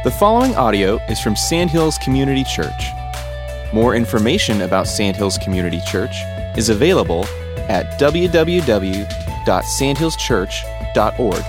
The following audio is from Sandhills Community Church. More information about Sandhills Community Church is available at www.sandhillschurch.org.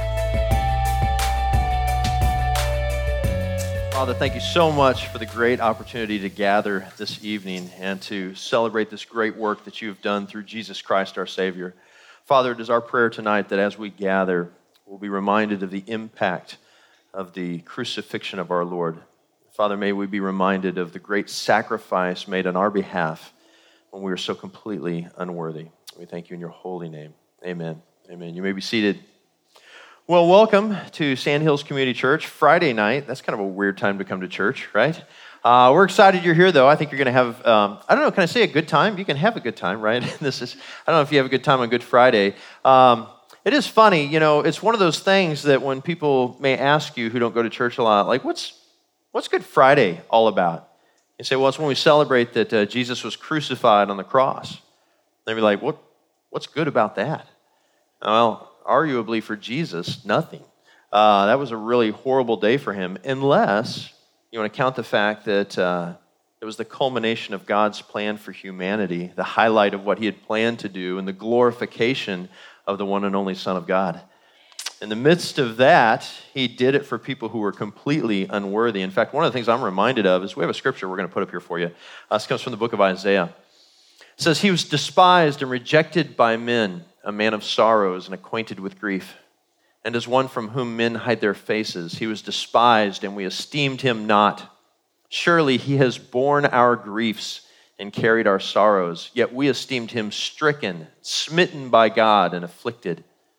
Father, thank you so much for the great opportunity to gather this evening and to celebrate this great work that you have done through Jesus Christ, our Savior. Father, it is our prayer tonight that as we gather, we'll be reminded of the impact of the crucifixion of our Lord. Father, may we be reminded of the great sacrifice made on our behalf when we were so completely unworthy. We thank you in your holy name. Amen. Amen. You may be seated. Well, welcome to Sandhills Community Church. Friday night, that's kind of a weird time to come to church, right? We're excited you're here, though. I think you're going to have, I don't know, can I say a good time? You can have a good time, right? I don't know if you have a good time on Good Friday. It is funny, you know, it's one of those things that when people may ask you who don't go to church a lot, like, what's Good Friday all about? You say, well, it's when we celebrate that Jesus was crucified on the cross. They'd be like, what's good about that? Well, arguably for Jesus, nothing. That was a really horrible day for him, unless you want to count the fact that it was the culmination of God's plan for humanity, the highlight of what he had planned to do, and the glorification of the one and only Son of God. In the midst of that, he did it for people who were completely unworthy. In fact, one of the things I'm reminded of is we have a scripture we're going to put up here for you. This comes from the book of Isaiah. It says, he was despised and rejected by men, a man of sorrows and acquainted with grief. And as one from whom men hide their faces, he was despised and we esteemed him not. Surely he has borne our griefs and carried our sorrows, yet we esteemed him stricken, smitten by God, and afflicted.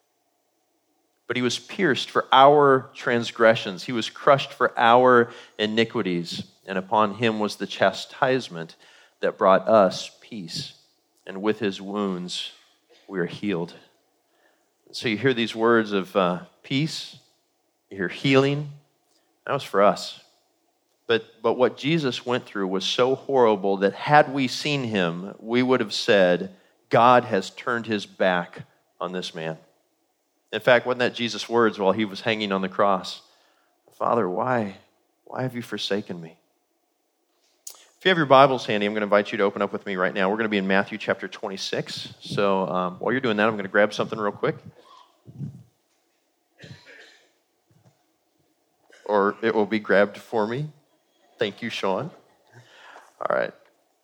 But he was pierced for our transgressions. He was crushed for our iniquities, and upon him was the chastisement that brought us peace. And with his wounds we are healed. So you hear these words of peace, you hear healing. That was for us. But what Jesus went through was so horrible that had we seen him, we would have said, God has turned his back on this man. In fact, wasn't that Jesus' words while he was hanging on the cross? Father, why have you forsaken me? If you have your Bibles handy, I'm going to invite you to open up with me right now. We're going to be in Matthew chapter 26. So while you're doing that, I'm going to grab something real quick. Or it will be grabbed for me. Thank you, Sean. All right,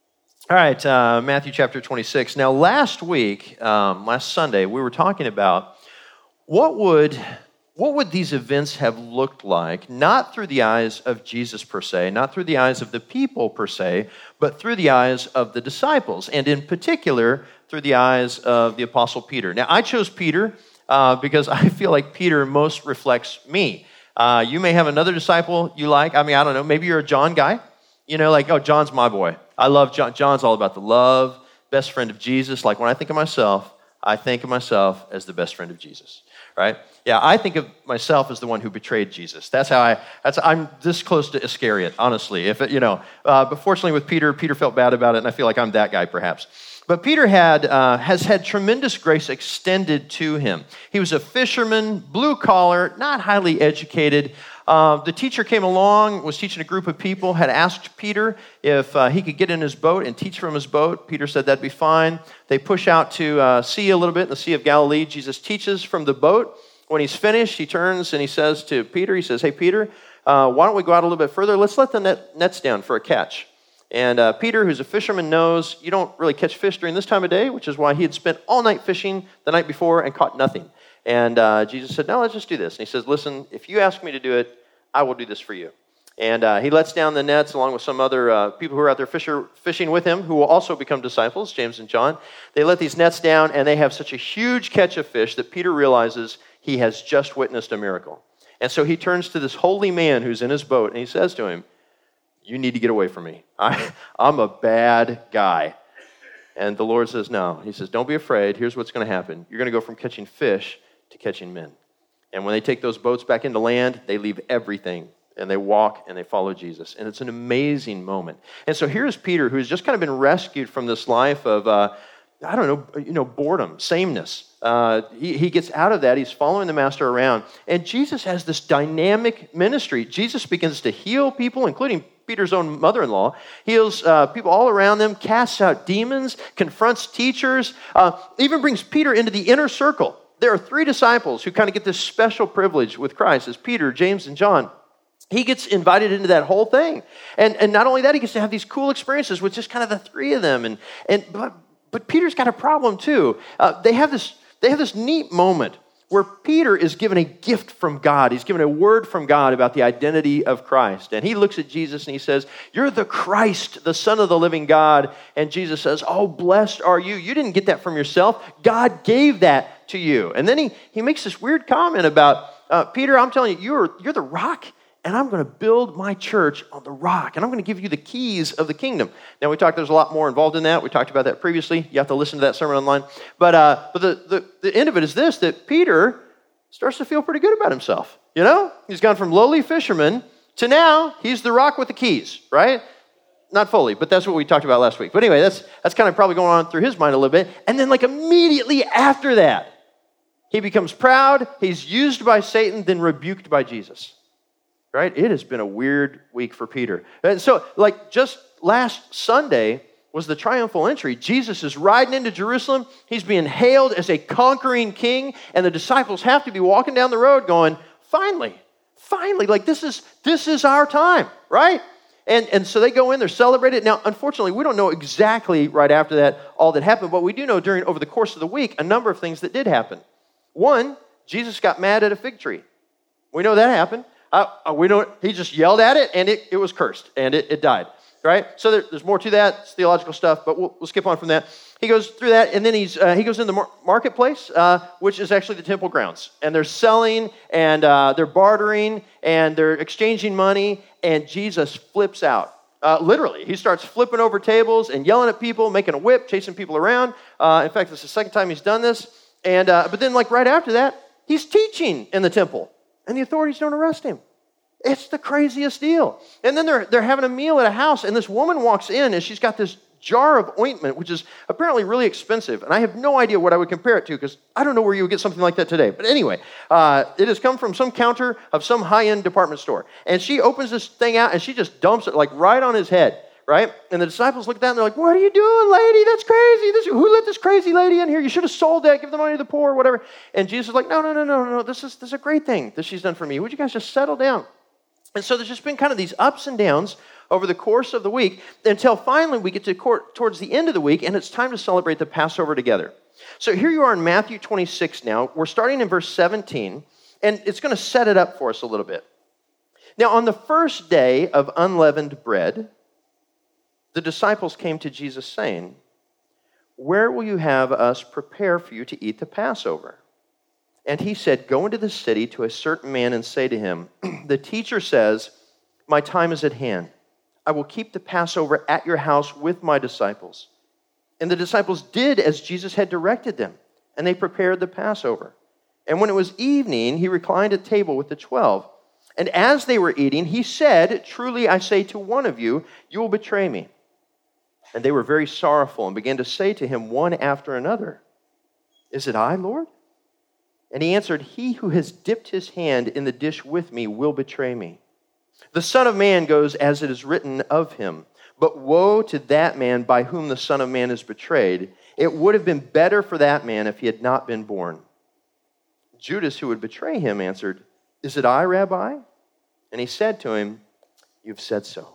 Matthew chapter 26. Now, last Sunday, we were talking about what would these events have looked like, not through the eyes of Jesus per se, not through the eyes of the people per se, but through the eyes of the disciples, and in particular, through the eyes of the Apostle Peter. Now, I chose Peter because I feel like Peter most reflects me. You may have another disciple you like. I mean, I don't know. Maybe you're a John guy. You know, like, oh, John's my boy. I love John. John's all about the love, best friend of Jesus. Like when I think of myself as the best friend of Jesus, right? Yeah, I think of myself as the one who betrayed Jesus. I'm this close to Iscariot, honestly. But fortunately with Peter felt bad about it, and I feel like I'm that guy perhaps. But Peter has had tremendous grace extended to him. He was a fisherman, blue collar, not highly educated. The teacher came along, was teaching a group of people, had asked Peter if he could get in his boat and teach from his boat. Peter said that'd be fine. They push out to sea a little bit in the Sea of Galilee. Jesus teaches from the boat. When he's finished, he turns and he says to Peter, he says, hey, Peter, why don't we go out a little bit further? Let's let the nets down for a catch. And Peter, who's a fisherman, knows you don't really catch fish during this time of day, which is why he had spent all night fishing the night before and caught nothing. And Jesus said, no, let's just do this. And he says, listen, if you ask me to do it, I will do this for you. And he lets down the nets along with some other people who are out there fishing with him, who will also become disciples, James and John. They let these nets down, and they have such a huge catch of fish that Peter realizes he has just witnessed a miracle. And so he turns to this holy man who's in his boat, and he says to him, you need to get away from me. I'm a bad guy. And the Lord says, no. He says, don't be afraid. Here's what's going to happen. You're going to go from catching fish to catching men. And when they take those boats back into land, they leave everything, and they walk and they follow Jesus. And it's an amazing moment. And so here's Peter, who's just kind of been rescued from this life of boredom, sameness. He gets out of that. He's following the master around. And Jesus has this dynamic ministry. Jesus begins to heal people, including Peter's own mother-in-law, heals people all around them, casts out demons, confronts teachers, even brings Peter into the inner circle. There are 3 disciples who kind of get this special privilege with Christ, as Peter, James, and John. He gets invited into that whole thing. And not only that, he gets to have these cool experiences with just kind of the 3 of them. But Peter's got a problem too. They have this neat moment where Peter is given a gift from God. He's given a word from God about the identity of Christ. And he looks at Jesus and he says, "You're the Christ, the Son of the living God." And Jesus says, "Oh, blessed are you. You didn't get that from yourself. God gave that to you." And then he makes this weird comment about, "Peter, I'm telling you, you're the rock, and I'm going to build my church on the rock, and I'm going to give you the keys of the kingdom." Now, there's a lot more involved in that. We talked about that previously. You have to listen to that sermon online. But the end of it is this, that Peter starts to feel pretty good about himself. He's gone from lowly fisherman to now he's the rock with the keys, right? Not fully, but that's what we talked about last week. But anyway, that's kind of probably going on through his mind a little bit. And then immediately after that, he becomes proud, he's used by Satan, then rebuked by Jesus. Right? It has been a weird week for Peter. And so, just last Sunday was the triumphal entry. Jesus is riding into Jerusalem. He's being hailed as a conquering king, and the disciples have to be walking down the road going, finally, this is our time, right? And so they go in, they're celebrated. Now, unfortunately, we don't know exactly right after that all that happened, but we do know over the course of the week, a number of things that did happen. One, Jesus got mad at a fig tree. We know that happened. He just yelled at it, and it was cursed, and it died, right? So there's more to that. It's theological stuff, but we'll skip on from that. He goes through that, and then he goes into the marketplace, which is actually the temple grounds. And they're selling, and they're bartering, and they're exchanging money, and Jesus flips out. Literally, he starts flipping over tables and yelling at people, making a whip, chasing people around. In fact, it's the second time he's done this. And but then, right after that, he's teaching in the temple. And the authorities don't arrest him. It's the craziest deal. And then they're having a meal at a house, and this woman walks in, and she's got this jar of ointment, which is apparently really expensive. And I have no idea what I would compare it to, because I don't know where you would get something like that today. But anyway, it has come from some counter of some high-end department store. And she opens this thing out, and she just dumps it right on his head, right? And the disciples look at that, and they're like, "What are you doing, lady? That's crazy. Who let this crazy lady in here? You should have sold that, give the money to the poor," whatever. And Jesus is like, no. This is a great thing that she's done for me. Would you guys just settle down? And so there's just been kind of these ups and downs over the course of the week until finally we get towards the end of the week, and it's time to celebrate the Passover together. So here you are in Matthew 26 now. We're starting in verse 17, and it's going to set it up for us a little bit. Now, on the first day of unleavened bread, the disciples came to Jesus saying, "Where will you have us prepare for you to eat the Passover?" And he said, "Go into the city to a certain man and say to him, 'The teacher says, my time is at hand. I will keep the Passover at your house with my disciples.' And the disciples did as Jesus had directed them, and they prepared the Passover. And when it was evening, he reclined at table with the 12. And as they were eating, he said, 'Truly I say to one of you, you will betray me.' And they were very sorrowful and began to say to him one after another, 'Is it I, Lord?' And he answered, 'He who has dipped his hand in the dish with me will betray me. The Son of Man goes as it is written of him. But woe to that man by whom the Son of Man is betrayed. It would have been better for that man if he had not been born.' Judas, who would betray him, answered, 'Is it I, Rabbi?' And he said to him, 'You've said so.'"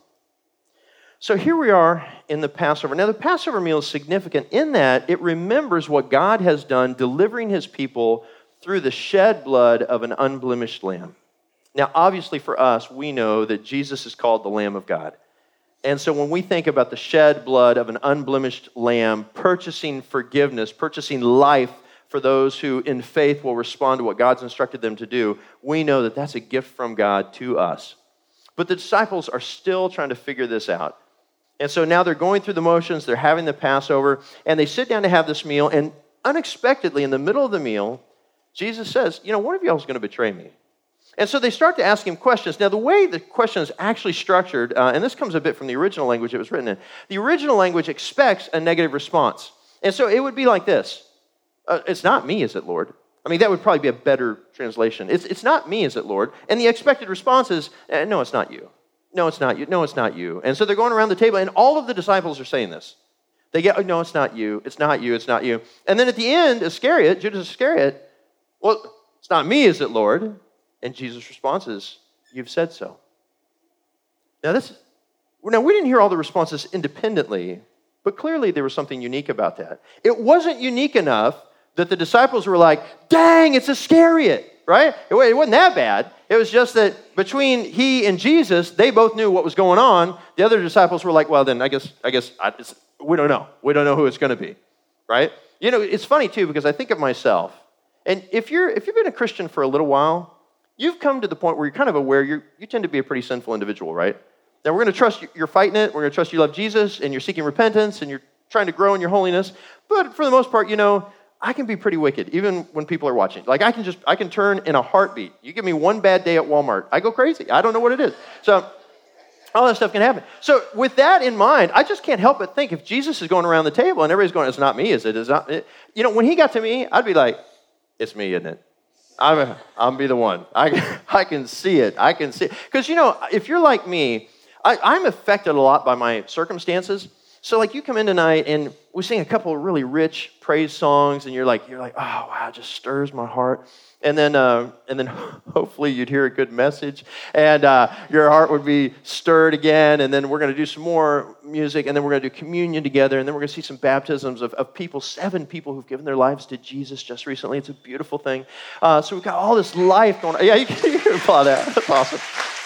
So here we are in the Passover. Now, the Passover meal is significant in that it remembers what God has done delivering his people through the shed blood of an unblemished lamb. Now, obviously for us, we know that Jesus is called the Lamb of God. And so when we think about the shed blood of an unblemished lamb, purchasing forgiveness, purchasing life for those who in faith will respond to what God's instructed them to do, we know that that's a gift from God to us. But the disciples are still trying to figure this out. And so now they're going through the motions, they're having the Passover, and they sit down to have this meal, and unexpectedly, in the middle of the meal, Jesus says, one of y'all is going to betray me. And so they start to ask him questions. Now, the way the question is actually structured, and this comes a bit from the original language it was written in, the original language expects a negative response. And so it would be like this. It's not me, is it, Lord? I mean, that would probably be a better translation. It's not me, is it, Lord? And the expected response is, no, it's not you. No, it's not you. No, it's not you. And so they're going around the table, and all of the disciples are saying this. They get, no, it's not you. It's not you. It's not you. And then at the end, Judas Iscariot, well, it's not me, is it, Lord? And Jesus' response is, you've said so. Now, we didn't hear all the responses independently, but clearly there was something unique about that. It wasn't unique enough that the disciples were like, dang, it's Iscariot, right? It wasn't that bad. It was just that between he and Jesus, they both knew what was going on. The other disciples were like, well, then I guess we don't know. We don't know who it's going to be, right? You know, it's funny, too, because I think of myself. And if you've been a Christian for a little while, you've come to the point where you're kind of aware you tend to be a pretty sinful individual, right? Now, we're going to trust you're fighting it. We're going to trust you love Jesus, and you're seeking repentance, and you're trying to grow in your holiness. But for the most part, I can be pretty wicked, even when people are watching. Like, I can turn in a heartbeat. You give me one bad day at Walmart, I go crazy. I don't know what it is. So all that stuff can happen. So with that in mind, I just can't help but think if Jesus is going around the table and everybody's going, it's not me, is it? It's not it. When he got to me, I'd be like, it's me, isn't it? I'm be the one. I can see it. I can see it. Because, if you're like me, I'm affected a lot by my circumstances. So like you come in tonight and we sing a couple of really rich praise songs and you're like, oh wow, it just stirs my heart. And then hopefully you'd hear a good message and your heart would be stirred again. And then we're going to do some more music and then we're going to do communion together. And then we're going to see some baptisms of people, 7 people who've given their lives to Jesus just recently. It's a beautiful thing. So we've got all this life going on. Yeah, you can applaud that. That's awesome.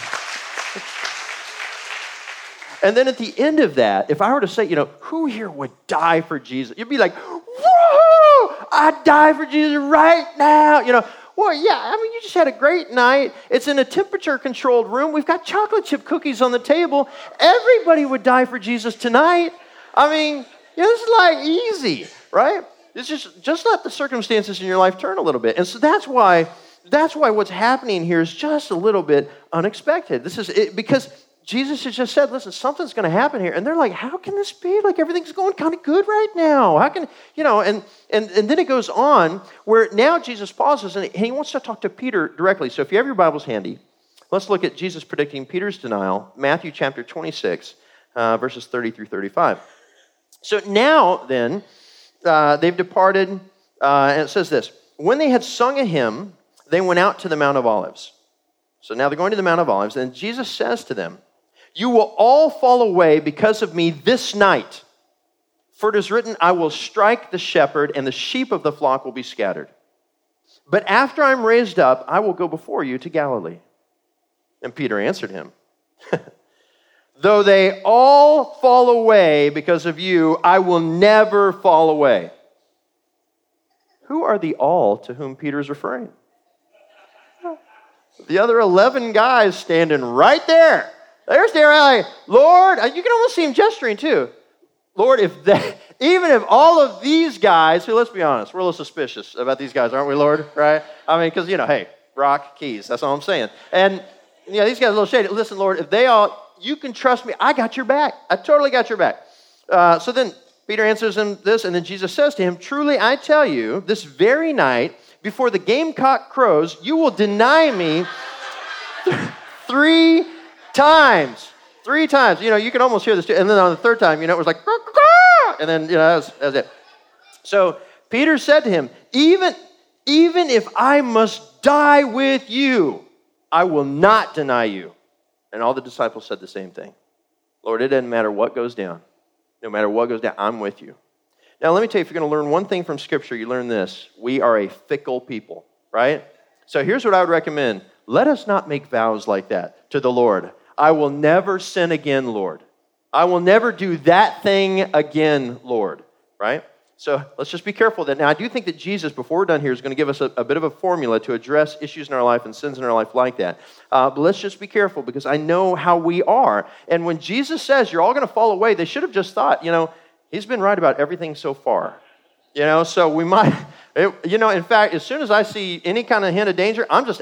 And then at the end of that, if I were to say, who here would die for Jesus? You'd be like, whoa, I'd die for Jesus right now. Well, yeah, you just had a great night. It's in a temperature-controlled room. We've got chocolate chip cookies on the table. Everybody would die for Jesus tonight. This is like easy, right? It's just let the circumstances in your life turn a little bit. And so that's why what's happening here is just a little bit unexpected. This is it, because Jesus has just said, listen, something's going to happen here. And they're like, how can this be? Like, everything's going kind of good right now. How can, and then it goes on where now Jesus pauses and he wants to talk to Peter directly. So if you have your Bibles handy, let's look at Jesus predicting Peter's denial, Matthew chapter 26, verses 30 through 35. So now then, they've departed, and it says this, when they had sung a hymn, they went out to the Mount of Olives. So now they're going to the Mount of Olives, and Jesus says to them, you will all fall away because of me this night. For it is written, I will strike the shepherd, and the sheep of the flock will be scattered. But after I'm raised up, I will go before you to Galilee. And Peter answered him, though they all fall away because of you, I will never fall away. Who are the all to whom Peter is referring? The other 11 guys standing right there. They're staring like, Lord, you can almost see him gesturing too. Lord, even if all of these guys, who, let's be honest, we're a little suspicious about these guys, aren't we, Lord? Right? Because, hey, rock, keys, that's all I'm saying. And, these guys are a little shady. Listen, Lord, if they all, you can trust me, I got your back. I totally got your back. So then Peter answers him this, and then Jesus says to him, truly I tell you, this very night, before the gamecock crows, you will deny me 3 times. 3 times. You can almost hear this too. And then on the 3rd time, it was like, and then, that was it. So Peter said to him, even if I must die with you, I will not deny you. And all the disciples said the same thing. Lord, it doesn't matter what goes down. No matter what goes down, I'm with you. Now, let me tell you, if you're going to learn one thing from Scripture, you learn this. We are a fickle people, right? So here's what I would recommend. Let us not make vows like that to the Lord. I will never sin again, Lord. I will never do that thing again, Lord, right? So let's just be careful that. Now, I do think that Jesus, before we're done here, is going to give us a bit of a formula to address issues in our life and sins in our life like that. But let's just be careful because I know how we are. And when Jesus says you're all going to fall away, they should have just thought, he's been right about everything so far. So we might, in fact, as soon as I see any kind of hint of danger, I'm just out.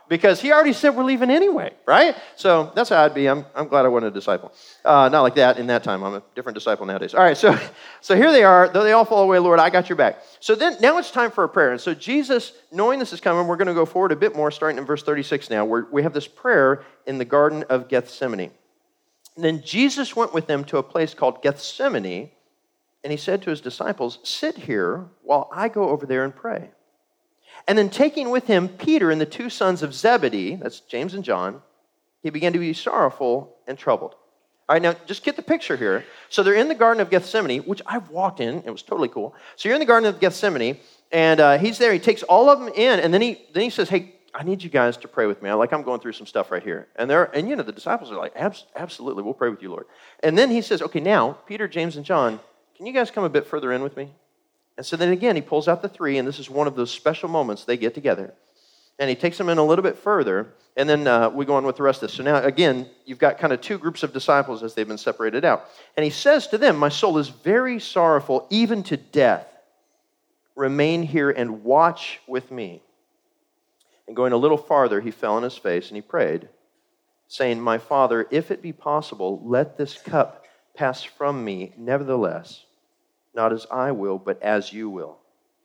because he already said we're leaving anyway, right? So that's how I'd be. I'm glad I wasn't a disciple. Not like that in that time. I'm a different disciple nowadays. All right, so here they are. Though they all fall away, Lord, I got your back. So then now it's time for a prayer. And so Jesus, knowing this is coming, we're going to go forward a bit more, starting in verse 36 now, where we have this prayer in the Garden of Gethsemane. And then Jesus went with them to a place called Gethsemane, and he said to his disciples, sit here while I go over there and pray. And then taking with him Peter and the two sons of Zebedee, that's James and John, he began to be sorrowful and troubled. All right, now just get the picture here. So they're in the Garden of Gethsemane, which I've walked in. It was totally cool. So you're in the Garden of Gethsemane, and he's there. He takes all of them in, and then he says, hey, I need you guys to pray with me. I'm going through some stuff right here. And the disciples are like, absolutely, we'll pray with you, Lord. And then he says, okay, now, Peter, James, and John, can you guys come a bit further in with me? And so then again, he pulls out the three, and this is one of those special moments they get together. And he takes them in a little bit further, and then we go on with the rest of this. So now, again, you've got kind of two groups of disciples as they've been separated out. And he says to them, my soul is very sorrowful, even to death. Remain here and watch with me. And going a little farther, he fell on his face, and he prayed, saying, my Father, if it be possible, let this cup pass from me, nevertheless, not as I will, but as you will.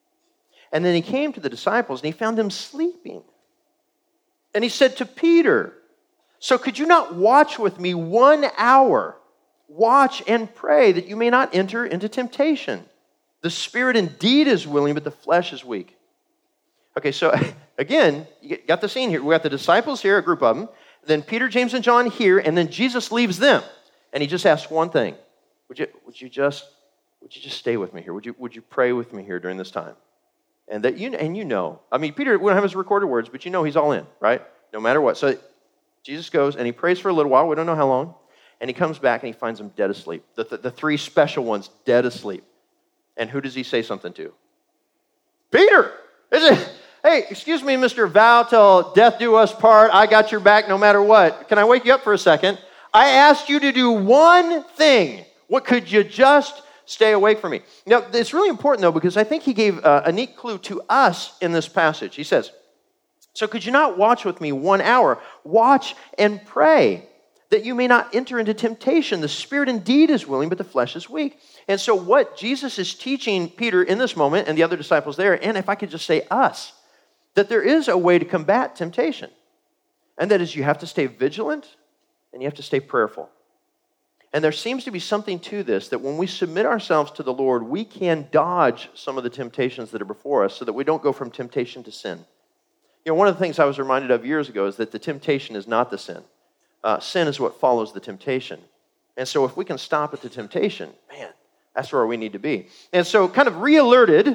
And then he came to the disciples, and he found them sleeping. And he said to Peter, so could you not watch with me 1 hour? Watch and pray that you may not enter into temptation. The spirit indeed is willing, but the flesh is weak. Okay, so again, you got the scene here. We got the disciples here, a group of them. Then Peter, James, and John here, and then Jesus leaves them. And he just asks one thing. Would you just stay with me here? Would you pray with me here during this time? And that I mean, Peter wouldn't have his recorded words, but he's all in, right? No matter what. So Jesus goes and he prays for a little while. We don't know how long. And he comes back and he finds them dead asleep. The three special ones dead asleep. And who does he say something to? Peter! Hey, excuse me, Mr. Vow till death do us part. I got your back no matter what. Can I wake you up for a second? I asked you to do one thing. What could you just stay awake from me? Now, it's really important, though, because I think he gave a neat clue to us in this passage. He says, so could you not watch with me 1 hour? Watch and pray that you may not enter into temptation. The spirit indeed is willing, but the flesh is weak. And so what Jesus is teaching Peter in this moment and the other disciples there, and if I could just say us, that there is a way to combat temptation. And that is you have to stay vigilant and you have to stay prayerful. And there seems to be something to this, that when we submit ourselves to the Lord, we can dodge some of the temptations that are before us so that we don't go from temptation to sin. One of the things I was reminded of years ago is that the temptation is not the sin. Sin is what follows the temptation. And so if we can stop at the temptation, man, that's where we need to be. And so kind of re-alerted,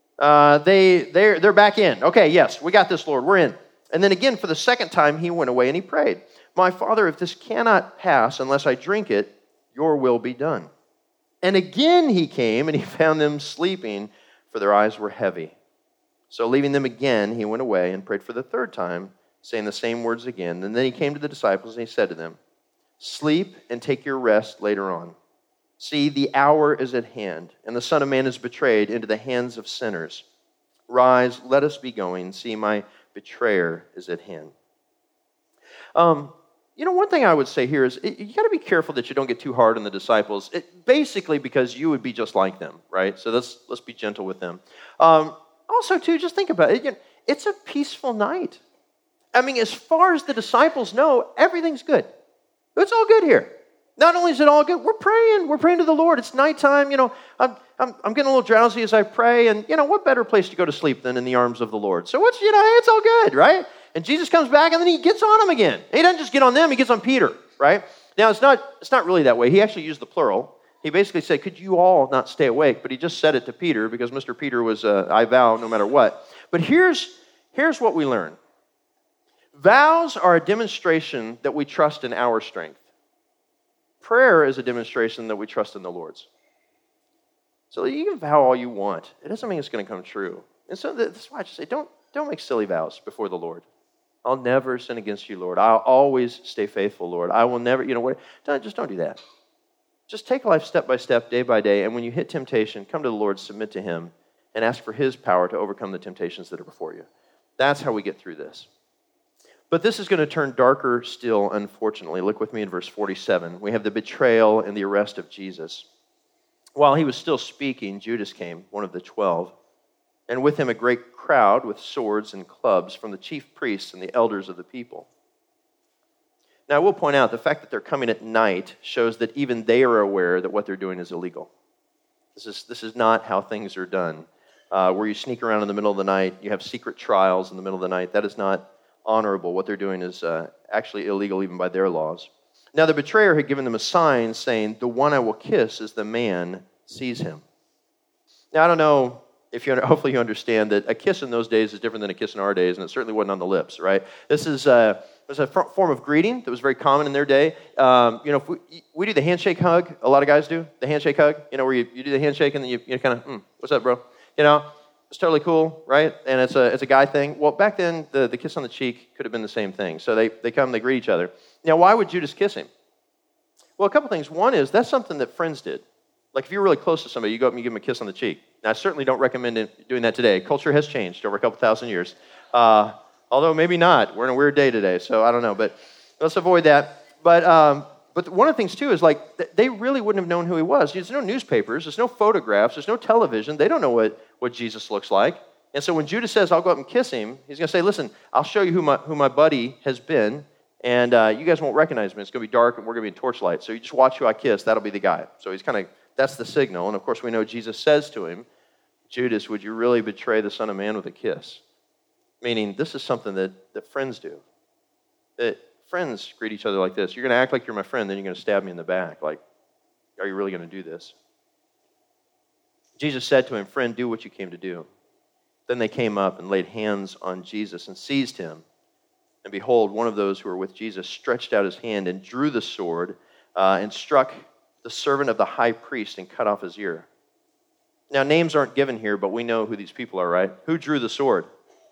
they're back in. Okay, yes, we got this, Lord, we're in. And then again, for the second time, he went away and he prayed, my Father, if this cannot pass unless I drink it, your will be done. And again he came and he found them sleeping, for their eyes were heavy. So leaving them again, he went away and prayed for the third time, saying the same words again. And then he came to the disciples and he said to them, sleep and take your rest later on. See, the hour is at hand, and the Son of Man is betrayed into the hands of sinners. Rise, let us be going. See, my betrayer is at hand. One thing I would say here is you got to be careful that you don't get too hard on the disciples, basically because you would be just like them, right? So let's be gentle with them. Also, too, just think about it. It's a peaceful night. I mean, as far as the disciples know, everything's good. It's all good here. Not only is it all good, we're praying to the Lord. It's nighttime, I'm getting a little drowsy as I pray, and what better place to go to sleep than in the arms of the Lord? So it's all good, right? And Jesus comes back and then he gets on them again. He doesn't just get on them, he gets on Peter, right? Now it's not really that way. He actually used the plural. He basically said, could you all not stay awake? But he just said it to Peter because Mr. Peter was, I vow no matter what. But here's what we learn. Vows are a demonstration that we trust in our strength. Prayer is a demonstration that we trust in the Lord's. So you can vow all you want. It doesn't mean it's going to come true. And so that's why I just say, don't make silly vows before the Lord. I'll never sin against you, Lord. I'll always stay faithful, Lord. I will never, just don't do that. Just take life step by step, day by day, and when you hit temptation, come to the Lord, submit to him, and ask for his power to overcome the temptations that are before you. That's how we get through this. But this is going to turn darker still, unfortunately. Look with me in verse 47. We have the betrayal and the arrest of Jesus. While he was still speaking, Judas came, one of the 12, and with him a great crowd with swords and clubs from the chief priests and the elders of the people. Now, I will point out the fact that they're coming at night shows that even they are aware that what they're doing is illegal. This is not how things are done. Where you sneak around in the middle of the night, you have secret trials in the middle of the night. That is not honorable. What they're doing is actually illegal even by their laws. Now, the betrayer had given them a sign saying, "The one I will kiss is the man, seize him." Now, I don't know if hopefully you understand that a kiss in those days is different than a kiss in our days, and it certainly wasn't on the lips, right? This is it was a form of greeting that was very common in their day. If we do the handshake hug, a lot of guys do, the handshake hug, where you do the handshake and then you kind of, what's up, bro? It's totally cool, right? And it's a guy thing. Well, back then, the kiss on the cheek could have been the same thing. So they come, they greet each other. Now, why would Judas kiss him? Well, a couple things. One is, that's something that friends did. Like, if you're really close to somebody, you go up and you give them a kiss on the cheek. Now, I certainly don't recommend doing that today. Culture has changed over a couple thousand years. Although, maybe not. We're in a weird day today, so I don't know. But let's avoid that. But one of the things, too, is like, they really wouldn't have known who he was. There's no newspapers. There's no photographs. There's no television. They don't know what Jesus looks like. And so when Judas says, "I'll go up and kiss him," he's going to say, "Listen, I'll show you who my buddy has been, and you guys won't recognize me. It's going to be dark, and we're going to be in torchlight. So you just watch who I kiss. That'll be the guy." So he's kind of, that's the signal. And of course, we know Jesus says to him, "Judas, would you really betray the Son of Man with a kiss?" Meaning, this is something that friends do. That friends greet each other like this. You're going to act like you're my friend, then you're going to stab me in the back. Like, are you really going to do this? Jesus said to him, "Friend, do what you came to do." Then they came up and laid hands on Jesus and seized him. And behold, one of those who were with Jesus stretched out his hand and drew the sword and struck the servant of the high priest and cut off his ear. Now, names aren't given here, but we know who these people are, right? Who drew the sword?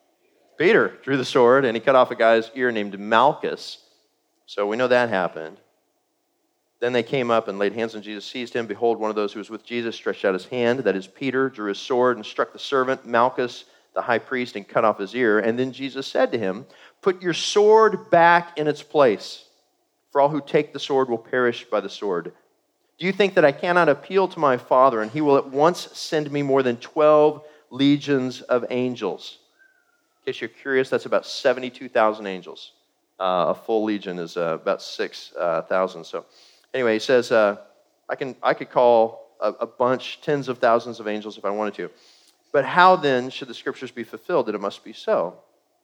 Peter drew the sword, and he cut off a guy's ear named Malchus. So we know that happened. Then they came up and laid hands on Jesus, seized him. Behold, one of those who was with Jesus stretched out his hand, that is Peter, drew his sword and struck the servant, Malchus, the high priest, and cut off his ear. And then Jesus said to him, "Put your sword back in its place, for all who take the sword will perish by the sword. Do you think that I cannot appeal to my Father, and he will at once send me more than 12 legions of angels?" In case you're curious, that's about 72,000 angels. A full legion is about 6,000. So anyway, he says, I could call a bunch, tens of thousands of angels if I wanted to. But how then should the scriptures be fulfilled that it must be so?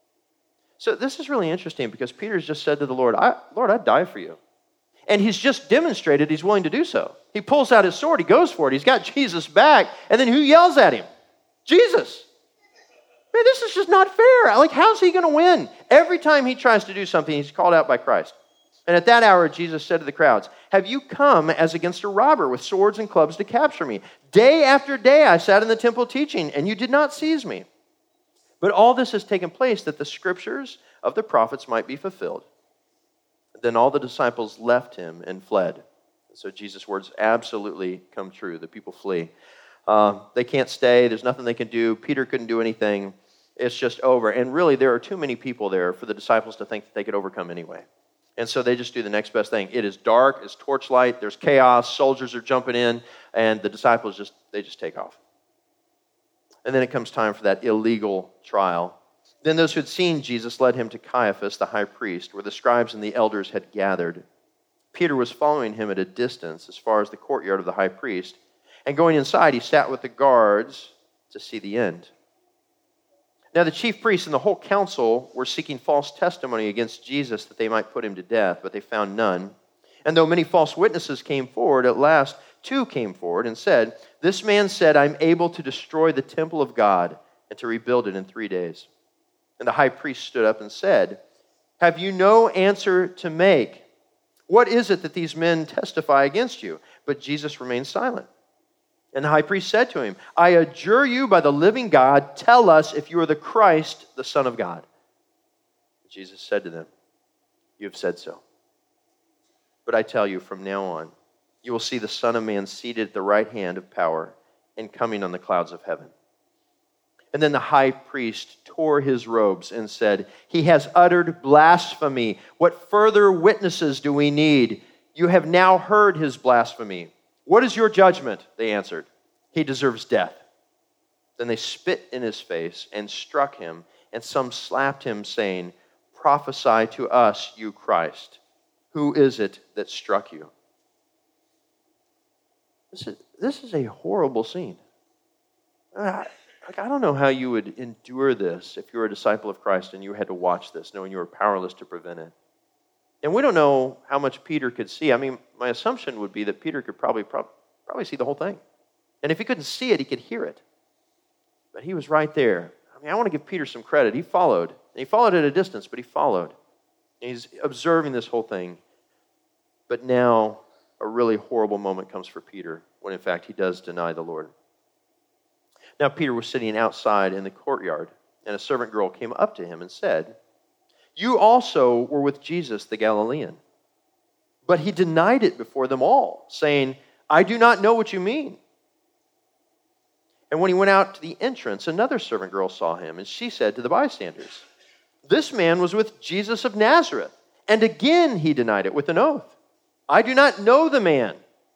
So this is really interesting because Peter's just said to the Lord, Lord, I'd die for you. And he's just demonstrated he's willing to do so. He pulls out his sword, he goes for it, he's got Jesus back, and then who yells at him? Jesus. Man, this is just not fair. Like, how's he going to win? Every time he tries to do something, he's called out by Christ. And at that hour, Jesus said to the crowds, "Have you come as against a robber with swords and clubs to capture me? Day after day I sat in the temple teaching, and you did not seize me. But all this has taken place that the scriptures of the prophets might be fulfilled." Then all the disciples left him and fled. So Jesus' words absolutely come true. The people flee. They can't stay. There's nothing they can do. Peter couldn't do anything. It's just over. And really, there are too many people there for the disciples to think that they could overcome anyway. And so they just do the next best thing. It is dark. It's torchlight. There's chaos. Soldiers are jumping in. And the disciples just take off. And then it comes time for that illegal trial. Then those who had seen Jesus led him to Caiaphas, the high priest, where the scribes and the elders had gathered. Peter was following him at a distance as far as the courtyard of the high priest. And going inside, he sat with the guards to see the end. Now the chief priests and the whole council were seeking false testimony against Jesus that they might put him to death, but they found none. And though many false witnesses came forward, at last 2 came forward and said, "This man said, I'm able to destroy the temple of God and to rebuild it in 3 days." And the high priest stood up and said, "Have you no answer to make? What is it that these men testify against you?" But Jesus remained silent. And the high priest said to him, "I adjure you by the living God, tell us if you are the Christ, the Son of God." Jesus said to them, "You have said so. But I tell you, from now on, you will see the Son of Man seated at the right hand of power and coming on the clouds of heaven." And then the high priest tore his robes and said, "He has uttered blasphemy. What further witnesses do we need? You have now heard his blasphemy. What is your judgment?" They answered, "He deserves death." Then they spit in his face and struck him, and some slapped him, saying, "Prophesy to us, you Christ. Who is it that struck you?" This is a horrible scene. I don't know how you would endure this if you were a disciple of Christ and you had to watch this, knowing you were powerless to prevent it. And we don't know how much Peter could see. I mean, my assumption would be that Peter could probably see the whole thing. And if he couldn't see it, he could hear it. But he was right there. I mean, I want to give Peter some credit. He followed. And he followed at a distance, but he followed. And he's observing this whole thing. But now, a really horrible moment comes for Peter, when in fact he does deny the Lord. Now Peter was sitting outside in the courtyard, and a servant girl came up to him and said, "You also were with Jesus the Galilean." But he denied it before them all, saying, "I do not know what you mean." And when he went out to the entrance, another servant girl saw him, and she said to the bystanders, "This man was with Jesus of Nazareth." And again he denied it with an oath, "I do not know the man."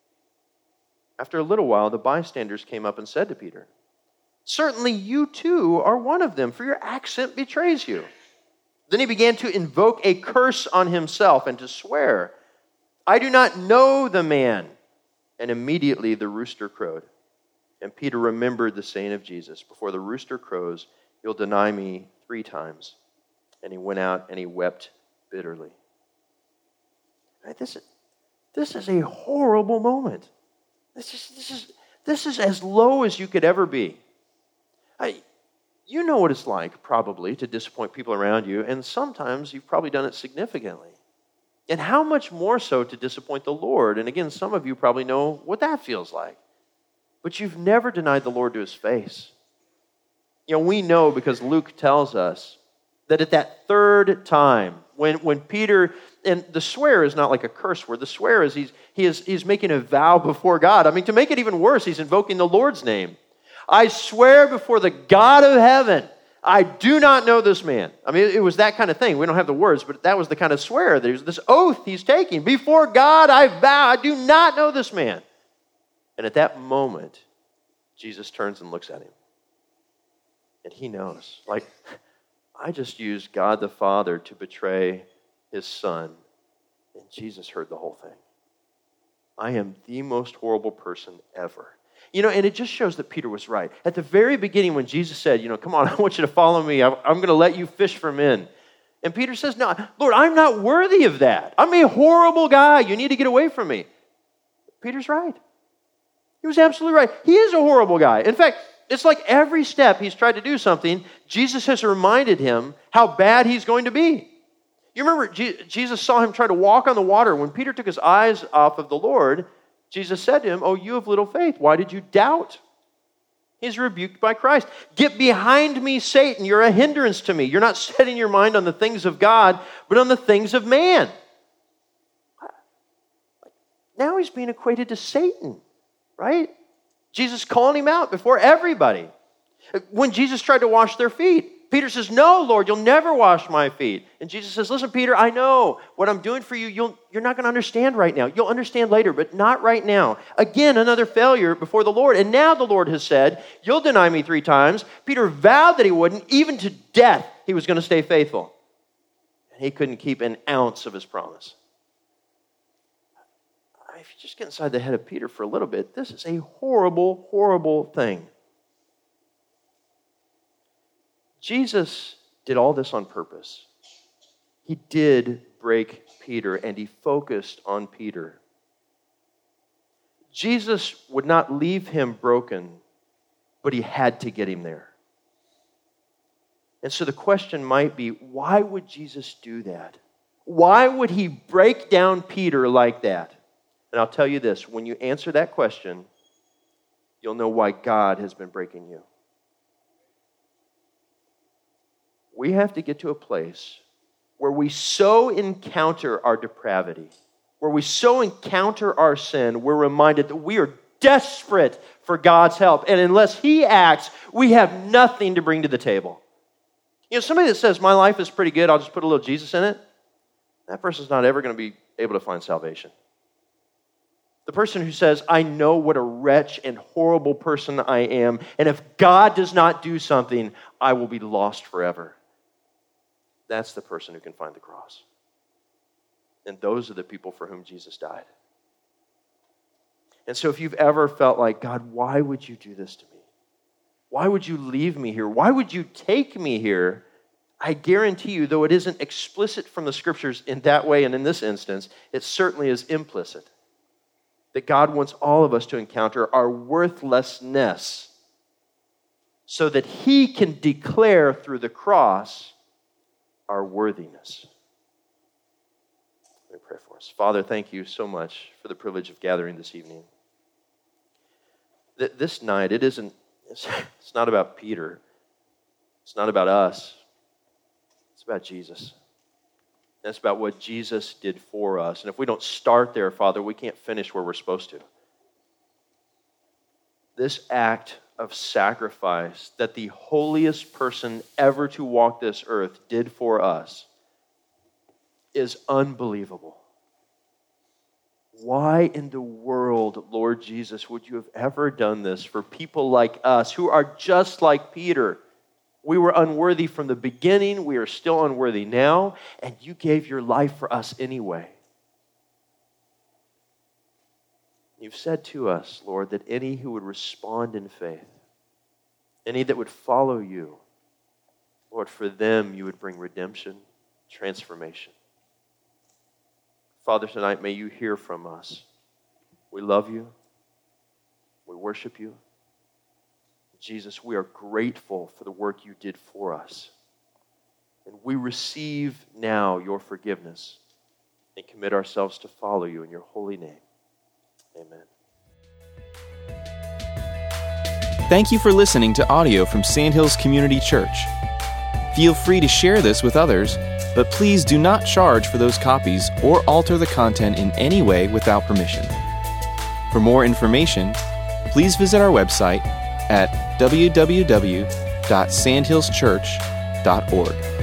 After a little while, the bystanders came up and said to Peter, "Certainly you too are one of them, for your accent betrays you." Then he began to invoke a curse on himself and to swear, "I do not know the man." And immediately the rooster crowed. And Peter remembered the saying of Jesus, "Before the rooster crows, you'll deny me 3 times. And he went out and he wept bitterly. Right? This is a horrible moment. This is as low as you could ever be. You know what it's like, probably, to disappoint people around you, and sometimes you've probably done it significantly. And how much more so to disappoint the Lord? And again, some of you probably know what that feels like. But you've never denied the Lord to his face. You know, we know because Luke tells us that at that third time, when Peter, and the swear is not like a curse word. The swear is he's making a vow before God. I mean, to make it even worse, he's invoking the Lord's name. "I swear before the God of heaven, I do not know this man." I mean, it was that kind of thing. We don't have the words, but that was the kind of swear. There's this oath he's taking. "Before God, I vow, I do not know this man." And at that moment, Jesus turns and looks at him. And he knows, like, I just used God the Father to betray his Son. And Jesus heard the whole thing. I am the most horrible person ever. You know, and it just shows that Peter was right. At the very beginning when Jesus said, "Come on, I want you to follow me. I'm going to let you fish for men." And Peter says, "No, Lord, I'm not worthy of that. I'm a horrible guy. You need to get away from me." Peter's right. He was absolutely right. He is a horrible guy. In fact, it's like every step he's tried to do something, Jesus has reminded him how bad he's going to be. You remember Jesus saw him try to walk on the water. When Peter took his eyes off of the Lord, Jesus said to him, "Oh, you have little faith. Why did you doubt?" He's rebuked by Christ. "Get behind me, Satan. You're a hindrance to me. You're not setting your mind on the things of God, but on the things of man." Now he's being equated to Satan, right? Jesus calling him out before everybody. When Jesus tried to wash their feet, Peter says, "No, Lord, you'll never wash my feet." And Jesus says, "Listen, Peter, I know what I'm doing for you. You're not going to understand right now. You'll understand later, but not right now." Again, another failure before the Lord. And now the Lord has said, "You'll deny me 3 times. Peter vowed that he wouldn't. Even to death, he was going to stay faithful. And he couldn't keep an ounce of his promise. If you just get inside the head of Peter for a little bit, this is a horrible, horrible thing. Jesus did all this on purpose. He did break Peter, and he focused on Peter. Jesus would not leave him broken, but he had to get him there. And so the question might be, why would Jesus do that? Why would he break down Peter like that? And I'll tell you this, when you answer that question, you'll know why God has been breaking you. We have to get to a place where we so encounter our depravity, where we so encounter our sin, we're reminded that we are desperate for God's help. And unless he acts, we have nothing to bring to the table. You know, somebody that says, my life is pretty good, I'll just put a little Jesus in it, that person's not ever going to be able to find salvation. The person who says, I know what a wretch and horrible person I am, and if God does not do something, I will be lost forever. That's the person who can find the cross. And those are the people for whom Jesus died. And so if you've ever felt like, God, why would you do this to me? Why would you leave me here? Why would you take me here? I guarantee you, though it isn't explicit from the Scriptures in that way, and in this instance, it certainly is implicit, that God wants all of us to encounter our worthlessness so that he can declare through the cross our worthiness. Let me pray for us. Father, thank you so much for the privilege of gathering this evening. This night, it's not about Peter. It's not about us. It's about Jesus. That's about what Jesus did for us. And if we don't start there, Father, we can't finish where we're supposed to. This act of sacrifice that the holiest person ever to walk this earth did for us is unbelievable. Why in the world, Lord Jesus, would you have ever done this for people like us who are just like Peter? We were unworthy from the beginning. We are still unworthy now. And you gave your life for us anyway. You've said to us, Lord, that any who would respond in faith, any that would follow you, Lord, for them you would bring redemption, transformation. Father, tonight may you hear from us. We love you. We worship you. Jesus, we are grateful for the work you did for us. And we receive now your forgiveness and commit ourselves to follow you in your holy name. Amen. Thank you for listening to audio from Sandhills Community Church. Feel free to share this with others, but please do not charge for those copies or alter the content in any way without permission. For more information, please visit our website at www.sandhillschurch.org.